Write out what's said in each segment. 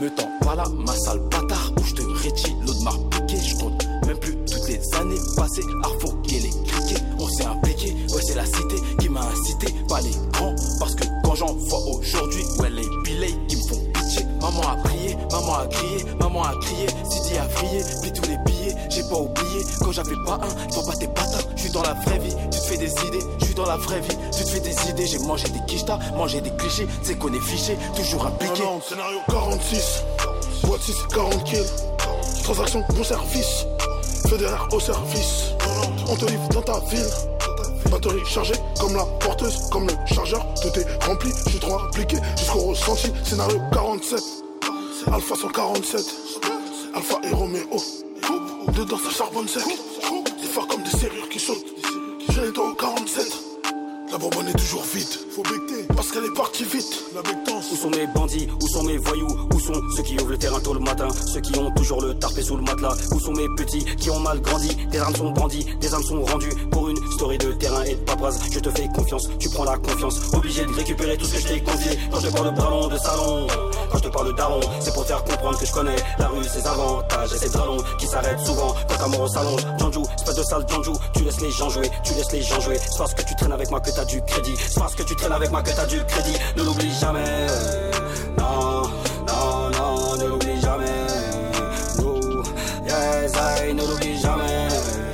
Me tends pas là, ma sale bâtard, où je te rétis l'eau de marpiqué. Je compte même plus toutes les années passées à refoquer les criquets. On s'est impliqué, ouais c'est la cité qui m'a incité, pas les grands. Parce que quand j'en vois aujourd'hui, ouais les billets qui me font pitié. Maman a prié, maman a crié, maman a crié. Sidi a vrillé, puis tous les billets, j'ai pas oublié. Quand j'avais pas un, je vois pas tes patins. Je suis dans la vraie vie, tu te fais des idées. Je suis dans la vraie vie, tu te fais des idées. J'ai mangé des quichetas, mangé des clichés. C'est qu'on est fiché, toujours impliqué. Non, scénario 46, boîte 6, 40 kills. Transaction, bon service. Fédéraire au service. On te livre dans ta ville. Batterie chargée comme la porteuse, comme le chargeur. Tout est rempli, je suis trop impliqué jusqu'au ressenti. Scénario 47, Alpha 147, Alpha et Roméo. Dedans ça charbonne sec. Des phares comme des serrures qui sautent. J'ai les au 47. La bonbonne est toujours vide, faut becter, parce qu'elle est partie vite. La bectance. Où sont mes bandits, où sont mes voyous, où sont ceux qui ouvrent le terrain tôt le matin, ceux qui ont toujours le tarpé sous le matelas, où sont mes petits qui ont mal grandi, des armes sont brandies, des âmes sont rendues, pour une story de terrain et de paperasse, je te fais confiance, tu prends la confiance, obligé de récupérer tout ce que je t'ai confié, quand je te parle de ballon, de salon, quand je te parle de daron, c'est pour te faire comprendre que je connais la rue, ses avantages et ses dralons, qui s'arrêtent souvent quand ta mort s'allonge, Janjou, espèce de sale Janjou, tu laisses les gens jouer, c'est parce que tu traînes avec moi que t'as du crédit, c'est parce que tu traînes avec moi que t'as du crédit, ne l'oublie jamais, non, non, non, ne l'oublie jamais, no, yes, I, ne l'oublie jamais,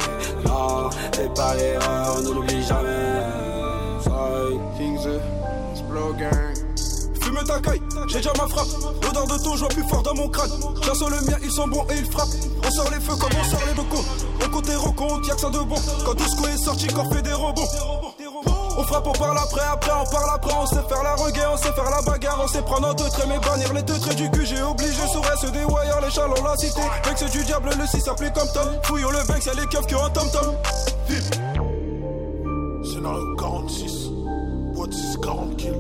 non, fais pas l'erreur, ne l'oublie jamais, sorry. King's Blow Gang. Fume ta caille, j'ai déjà ma frappe. L'odeur de ton joint plus fort dans mon crâne. J'assaut le mien, ils sont bons et ils frappent. On sort les feux comme on sort les bocaux. On compte et rencontre, y'a que ça de bon. Quand Douceco est sorti, qu'on fait des rebonds. On frappe, on parle après on parle après. On sait faire la reggae, on sait faire la bagarre. On sait prendre en deux traits, mais bannir les deux traits du cul. J'ai obligé, saurait se déwayer les chalons, la cité. Vex du diable, le 6 s'appelait comme Tom. Fouillons le Vex, y'a les keufs qui ont un tom-tom. Scénario 46, boîte 6, 40 kills.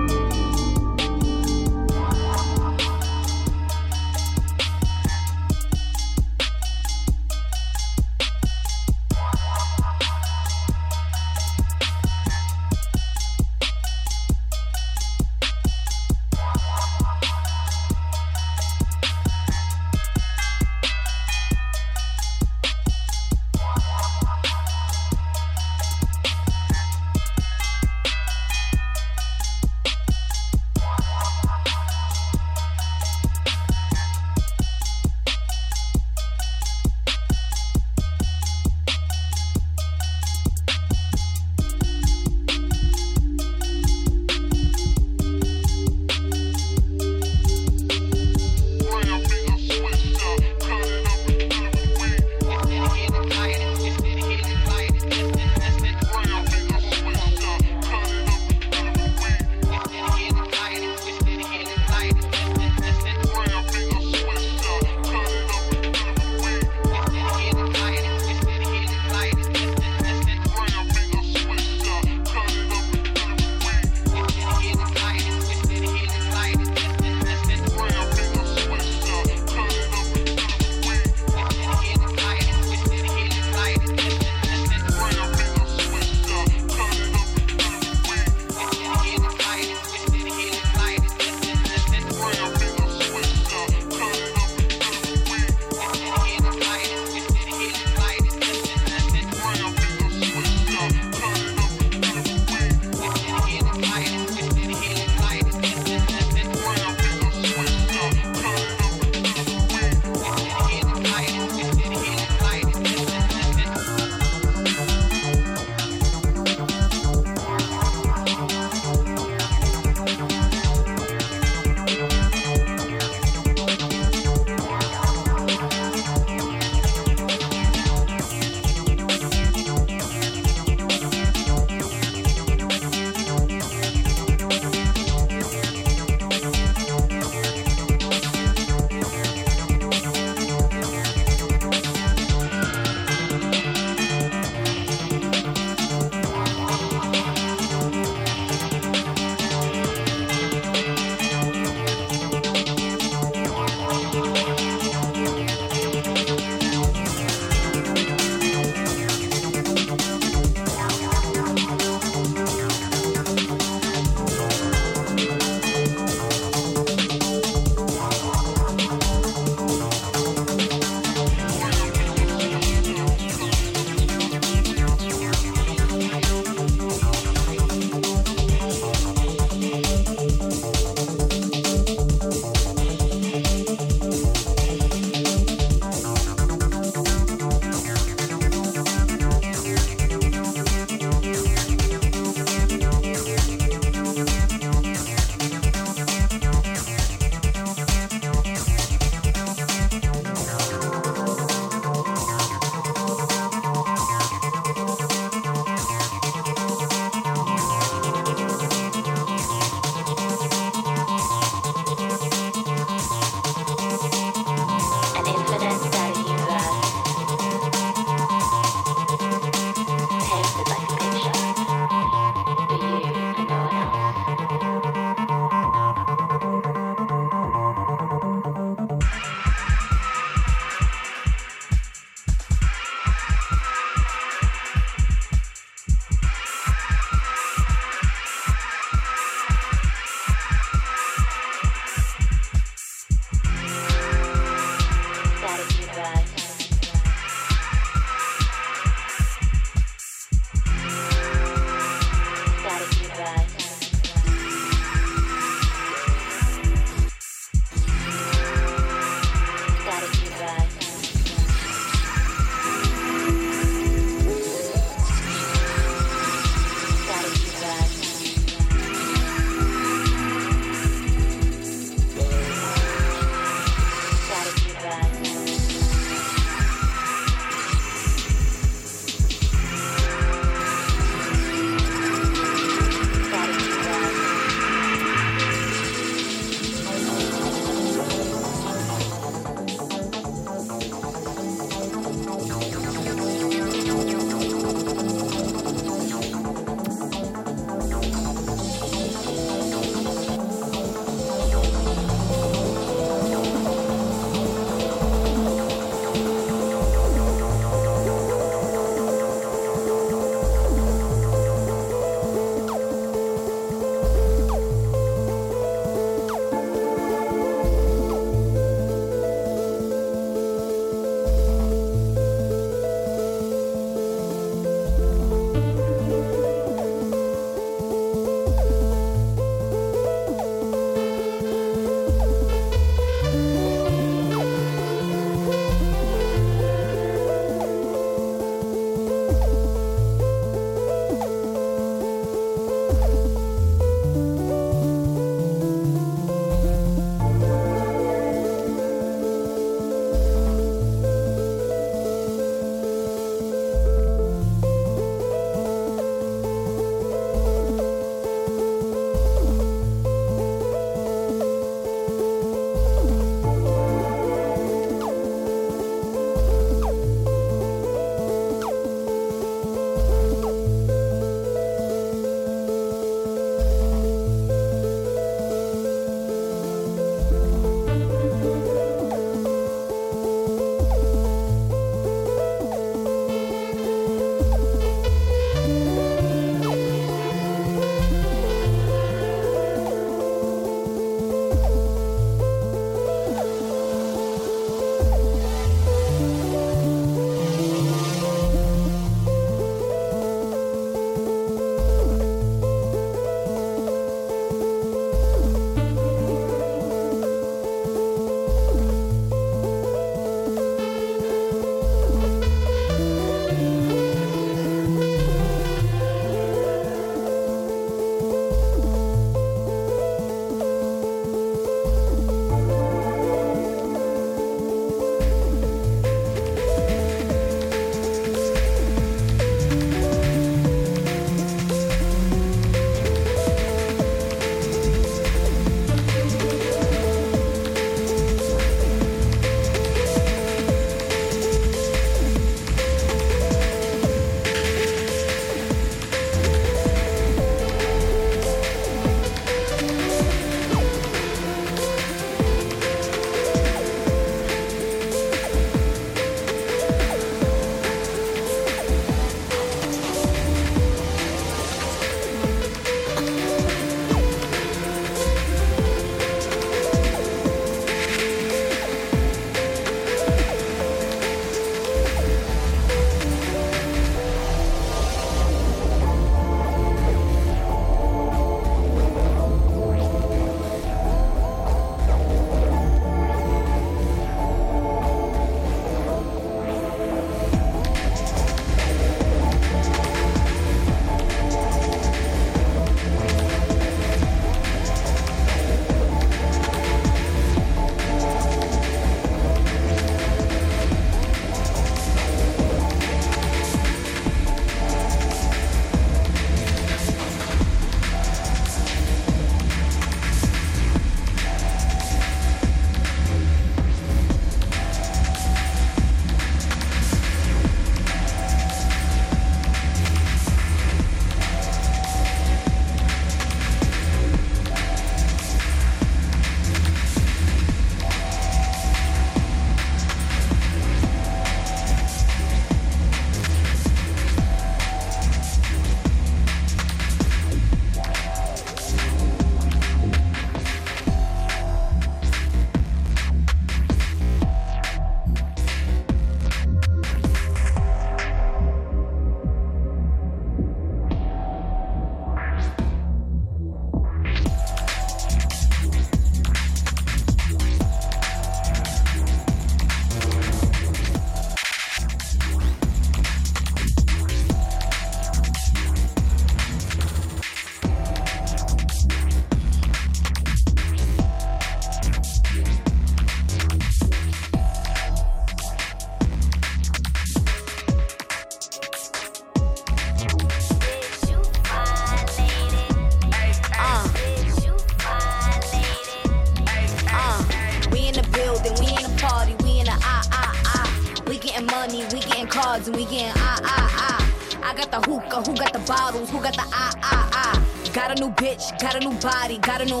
cards and we getting I got the hookah, who got the bottles, who got the Got a new bitch, got a new body, got a new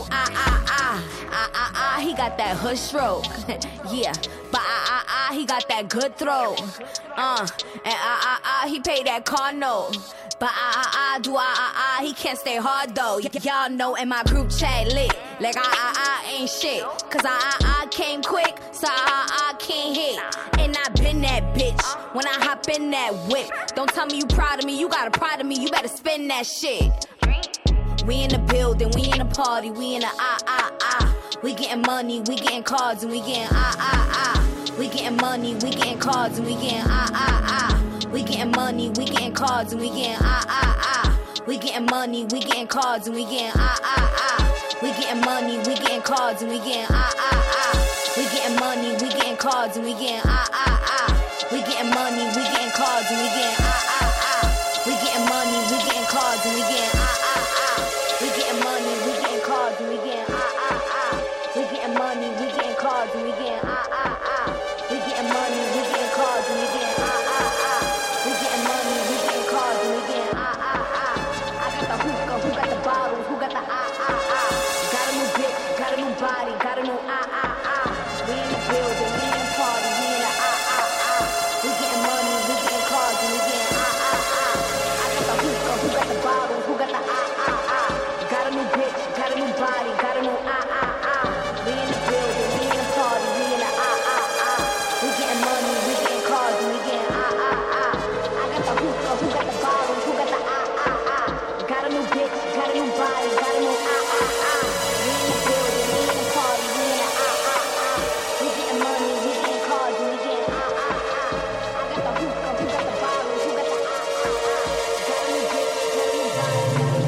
he got that hood stroke, yeah, but he got that good throw, and he paid that car note. But he can't stay hard though. Y'all know in my group chat lit. Like ain't shit. Cause I came quick, so I can't hit. And I been that bitch when I hop in that whip. Don't tell me you proud of me, you got a pride of me, you better spend that shit. We in the building, we in the party, we in the We getting money, we getting cards, and we getting We getting money, we getting cards, and we getting We getting money, we getting cards, and we getting We getting money, we getting cards, and we getting We getting money, we getting cards, and we getting We getting money, we getting cards, and we getting We getting money, we getting cards, and we getting We getting money, we getting cards, and we getting We getting money, we getting cards, and we getting We getting money, we getting cards, and we getting We getting money, we getting cards, and we getting We getting money, we getting cards, and we getting I got the hookah, who got the bottles, who got the Got a new bitch, got a new body, got a new We in the building, we in the party, we in the We getting money, we getting cards, and we getting I got the hookah, who got the bottles, who got the Got a new bitch, got a new body, got a new We in the building, we in the party, we in the We getting money, we getting cards, and we getting I got the hookah, who got the bottles, who got the Got a new bitch, got a new body, got a new We in the building, we in the party, we in the We getting money, we getting cards, and we getting I got the hookah, who got the bottles, who got the Got a new bitch, got a new body, got a new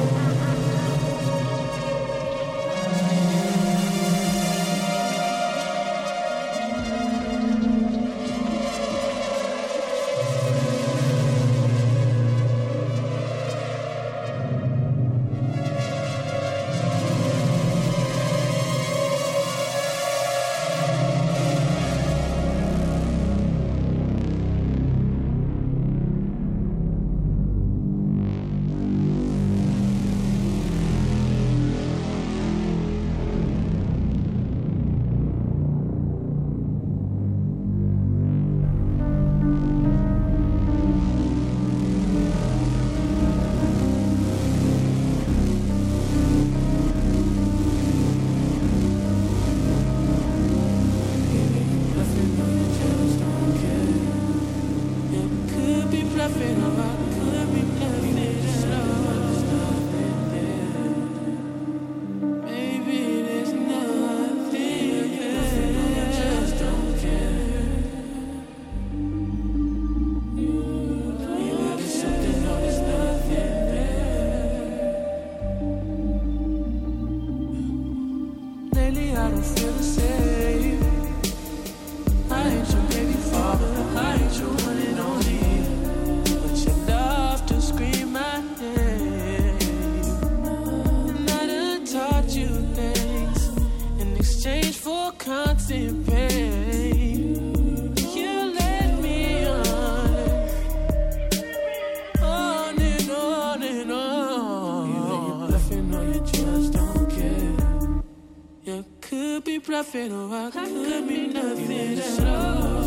Bluffing, or I could be nothing at all.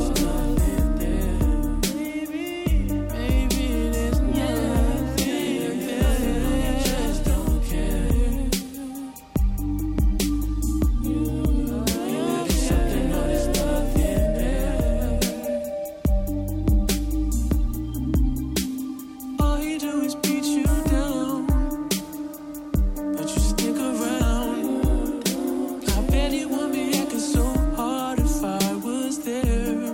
There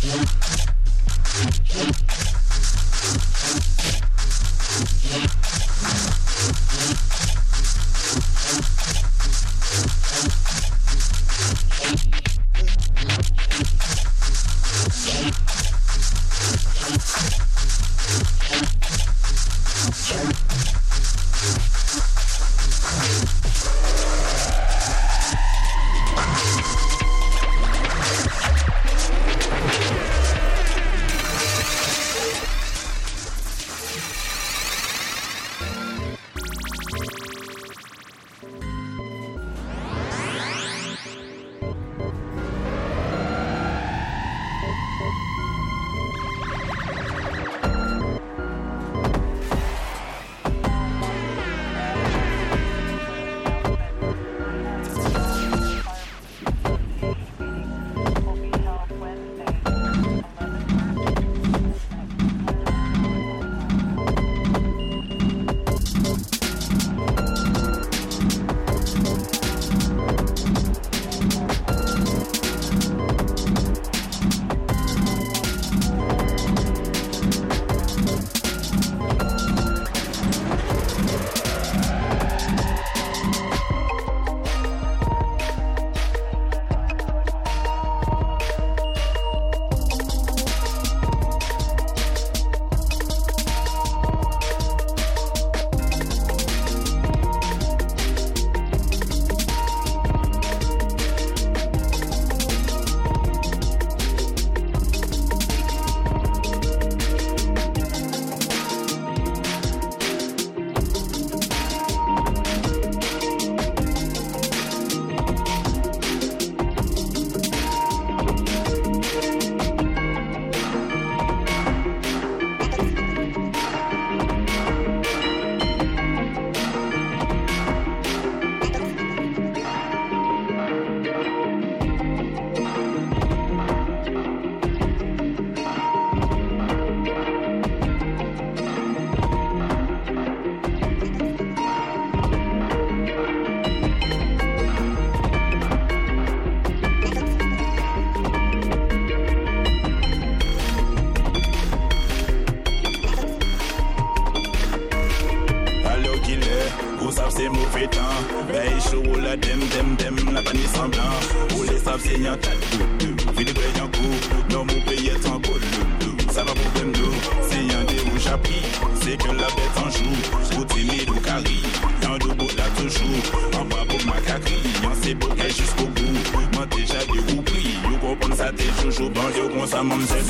c'est mauvais temps. Veille chaud, la dem, la panier semblant. Pour les sables, c'est y'en tas de Fini de y'en coup, non, mon pays est en boule. Ça va problème d'eau, c'est y'en des rouges à prix. C'est que la bête en joue, pour timide ou carré. Y'en de bout là toujours, en bas pour ma cacri. Y'en c'est beau qu'elle jusqu'au bout. Moi déjà des roues pris, you comprends ça, t'es toujours bon, yo, qu'on ça m'en sait.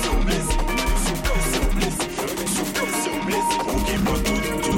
Ok, moi tout.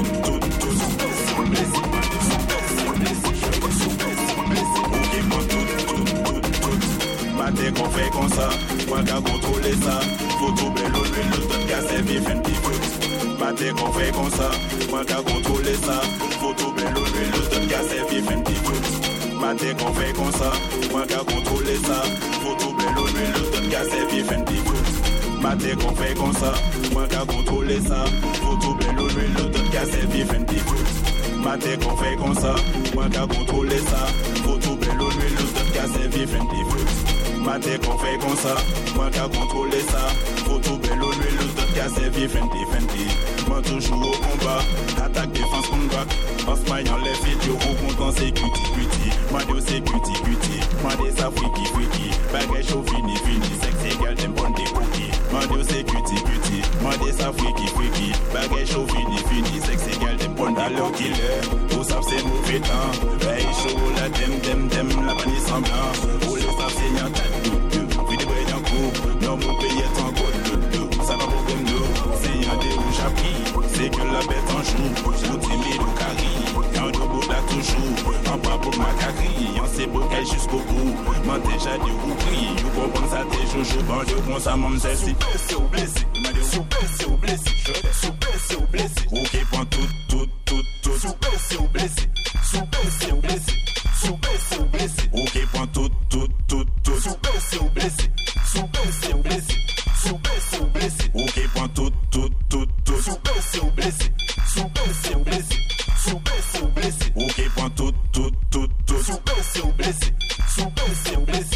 Maté qu'on fait comme ça, moi qu'à contrôler ça. Faut troubler l'eau, donne qu'à servir fin de foot. Maté qu'on fait comme ça, moi qu'à contrôler ça. Faut troubler l'eau, donne qu'à servir fin de foot. Maté qu'on fait comme ça, moi qu'à contrôler ça. Faut troubler l'eau, donne qu'à servir fin de foot. Maté qu'on fait comme ça, moi qu'à contrôler ça. Faut troubler l'eau, donne qu'à servir fin de foot. Maté qu'on fait comme ça, moi qu'à contrôler ça. Faut troubler l'eau, donne qu'à servir fin de foot. Maté qu'on fait comme ça, moi qu'à contrôler ça. Faut troubler l'eau, donne qu'à servir fin de. Moi toujours au combat, attaque, défense, combat. En ce maillant les vidéos, au compte c'est cutie. Moi de c'est cutie. Moi de ça freaky. Bagage chaud fini. Sexe égal, t'aimes bon des cookies. Moi de c'est cutie. Moi de ça freaky. Bagage chaud fini. Sexe égal, t'aimes bon des killer. Tout ça c'est mauvais temps. Veille chaud, la dem, la panier semblant. Pour les ça c'est y'en tas de Vide bré y'en coup, non mon pays est en gros. Ça va problème d'eau, c'est y'en des rouges à prix. C'est que la bête en joue, pour timide ou carré. Y'en de beau là toujours, en bas pour ma cacri. Y'en c'est beau qu'elle jusqu'au bout, moi déjà des roues pris. You comprends ça t'es joujou, bon Dieu qu'on ça m'en sait si. Blessé ou blessé, sous-blessé ou blessé. Sous-blessé ou blessé, ok prends tout. Sous-blessé ou blessé, sous-blessé ou blessé. Sous-blessé ou blessé, ok prends tout. Sous-blessé ou blessé, sous-blessé ou blessé. Sous-blessé ou blessé, ok prends tout. Sous-blessé ou blessé, sous-blessé ou blessé. Sous-blessé ou blessé, ok prends tout. Sous-blessé ou blessé, sous-blessé ou blessé.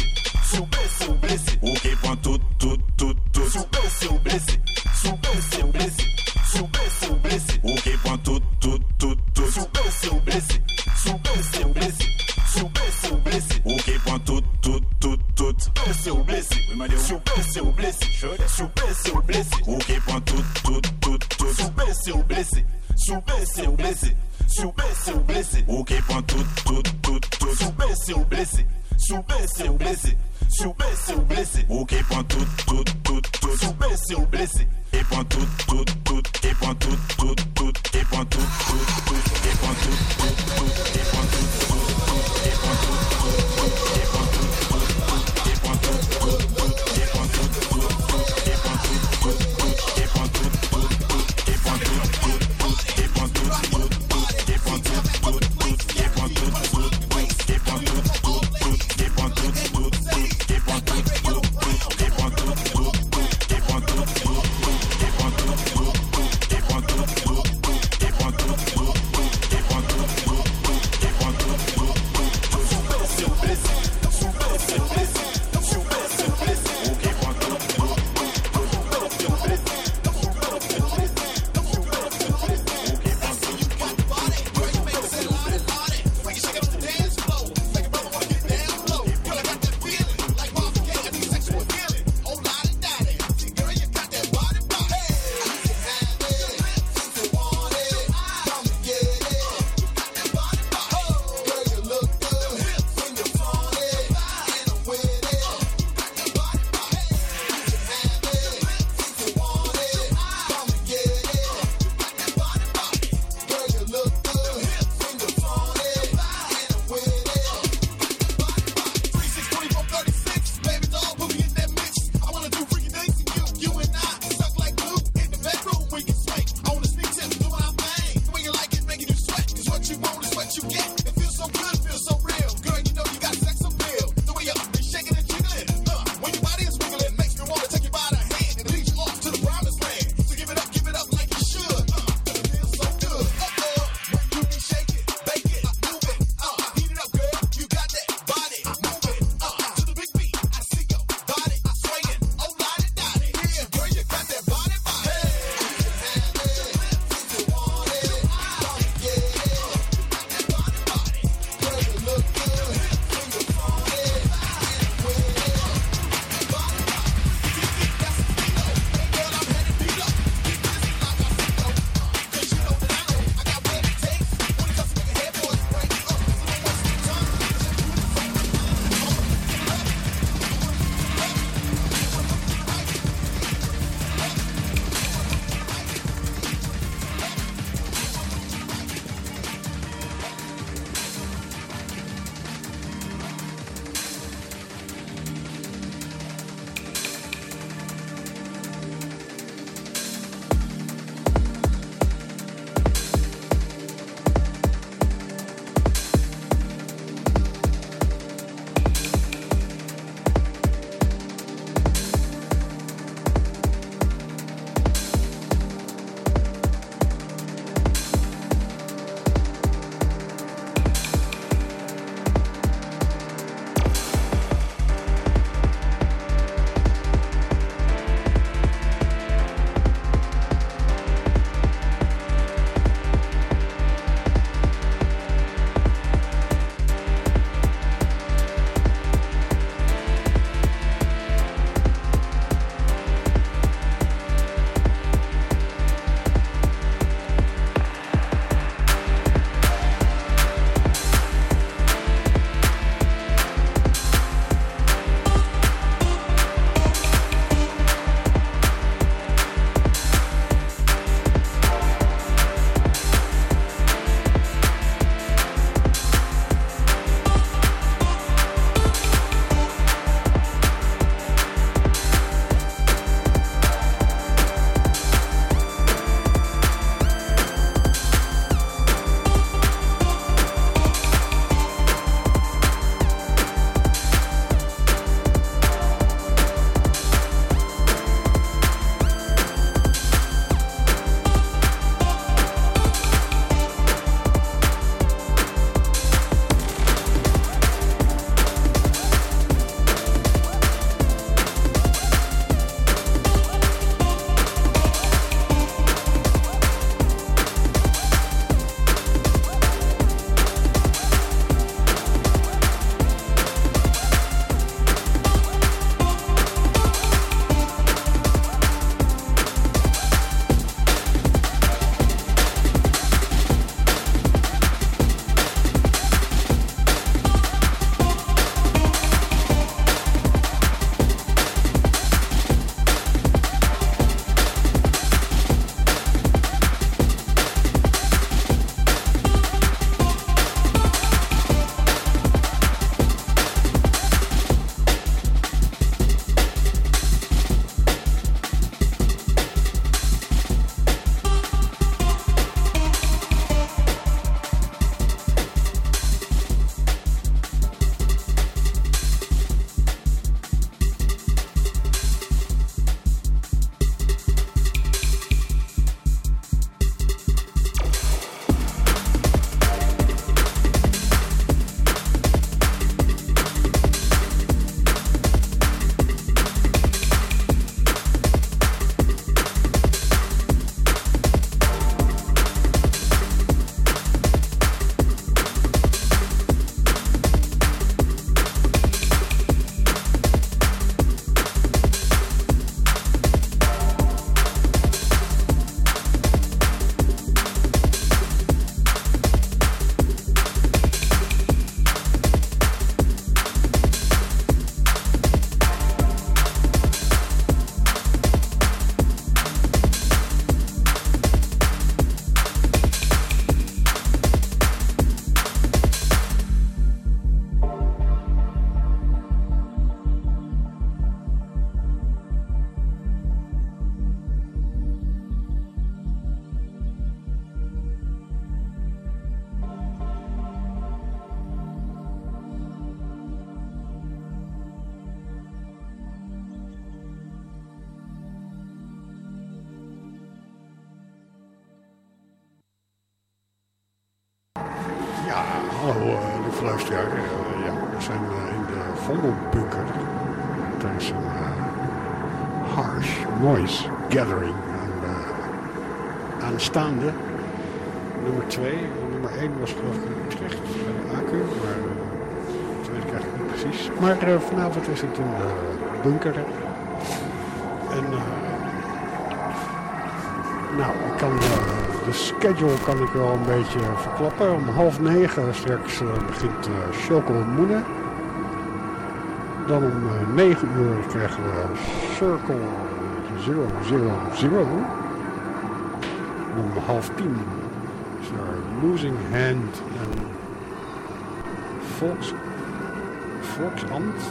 sous blessé ou blessé. Ok, prends tout, sous blessé ou blessé. Sous blessé ou blessé. Sous blessé ou blessé. Ok, prends tout, sous blessé ou blessé. Sous blessé ou blessé. Sous blessé ou blessé. Ok, prends tout, blessé ou blessé. Sous blessé ou blessé. Sous blessé ou blessé. Ok, prends tout, sous blessé ou blessé. Sous blessé ou blessé. Sous blessé ou blessé. Ok, prends tout, sous blessé ou blessé. Sous blessé ou blessé. Sous blessé ou blessé. Ok, prends tout, sous blessé ou blessé. Et prends tout, et prends tout, et prends tout, et prends tout, et prends tout, et prends tout, et prends tout, et prends tout, et prends tout, et prends tout, et prends tout, et prends tout, et prends tout, et prends Sous blessé ou blessé. luisteraar. We zijn in de Vondelbunker. Tijdens een harsh noise gathering aanstaande. Nummer 2. Nummer 1 was geloof ik in Utrecht bij de Acu. Maar dat weet ik eigenlijk niet precies. Maar vanavond is het in de bunker. En ik kan... de schedule kan ik wel een beetje verklappen. Om 8:30 straks begint Choco Moenen. Dan om 9 uur krijgen we Circle 000. Om 9:30 is er Losing Hand en Volksamt.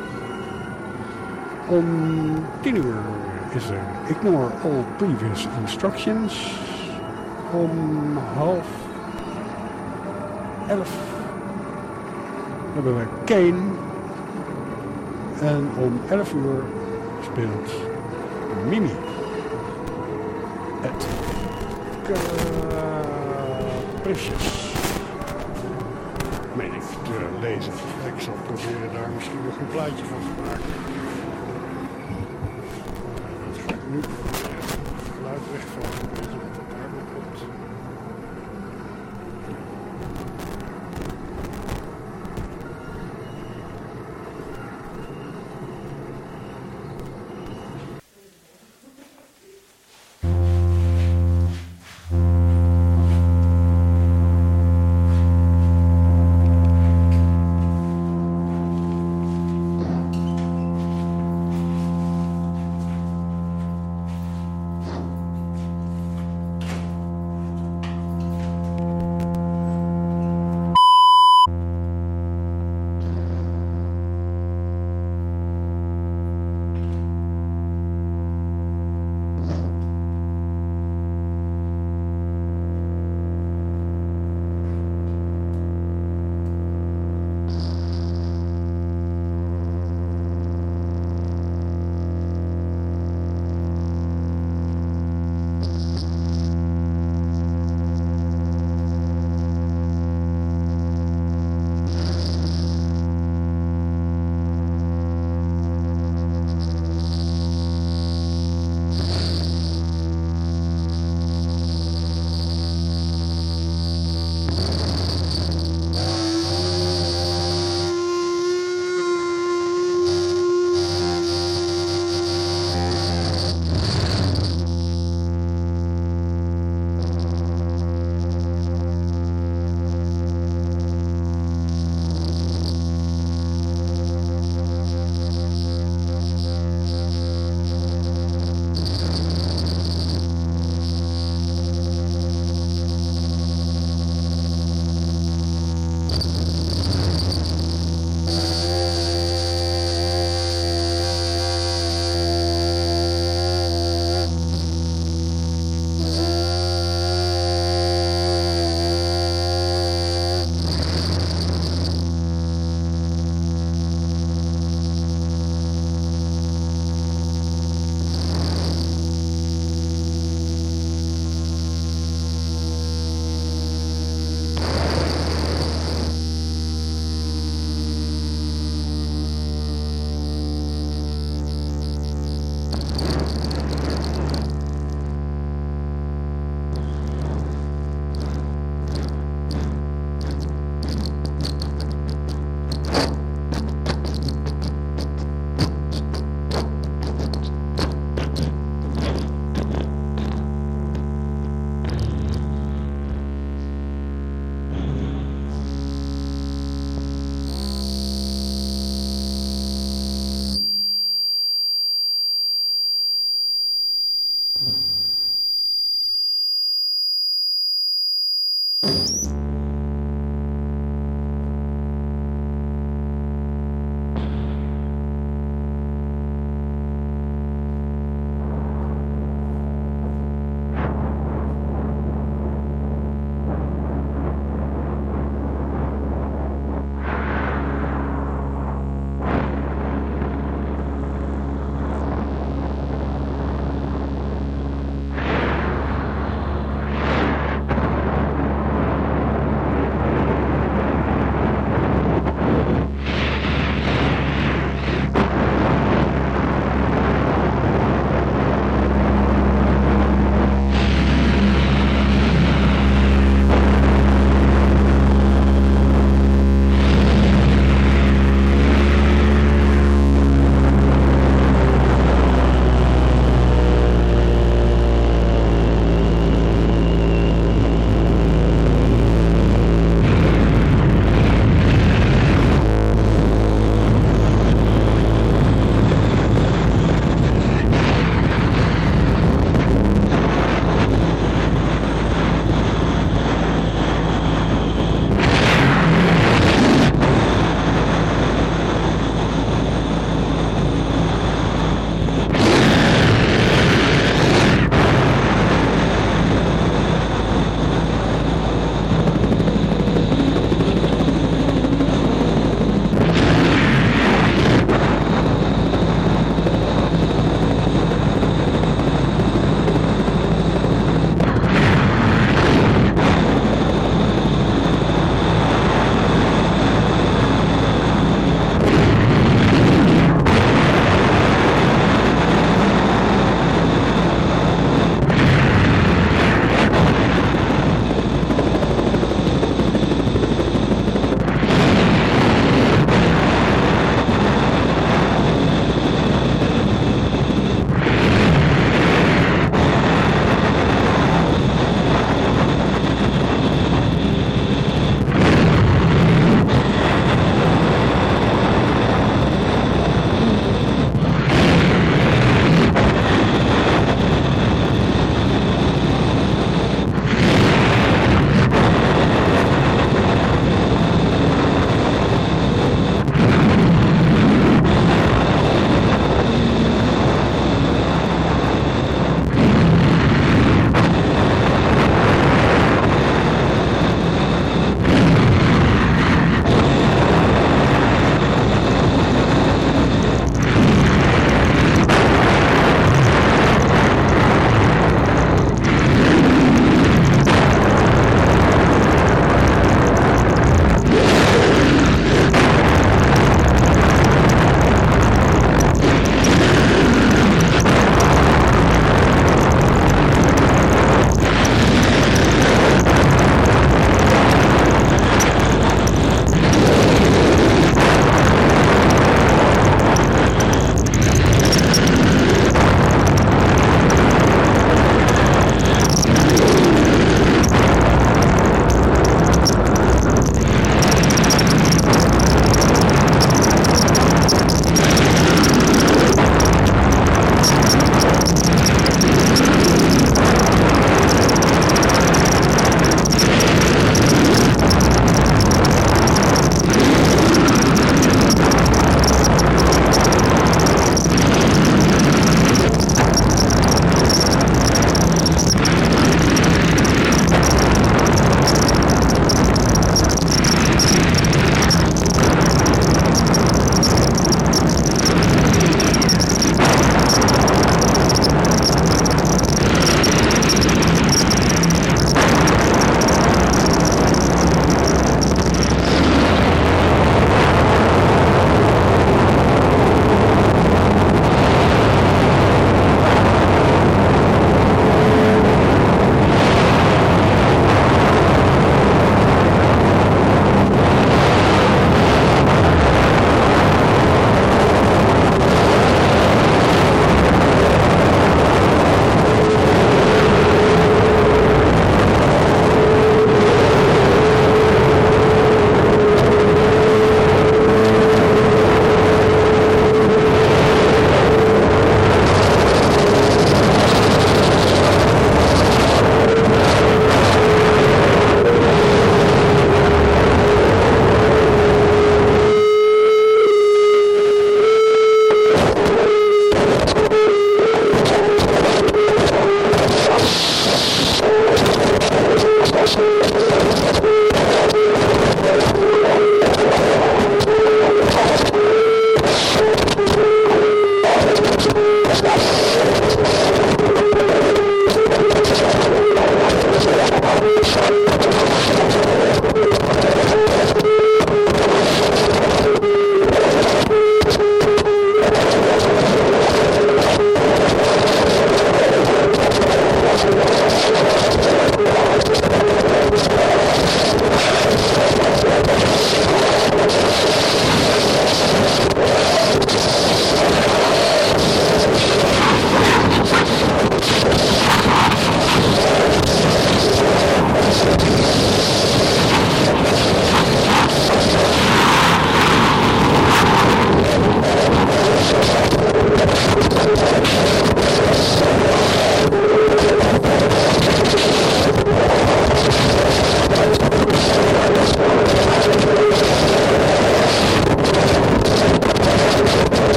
Om 10 uur is er Ignore All Previous Instructions. Om 10:30 hebben we Kane. En om 11 uur speelt Mimi. Het Capricious. Meen ik te lezen. Ik zal proberen daar misschien nog een plaatje van te maken.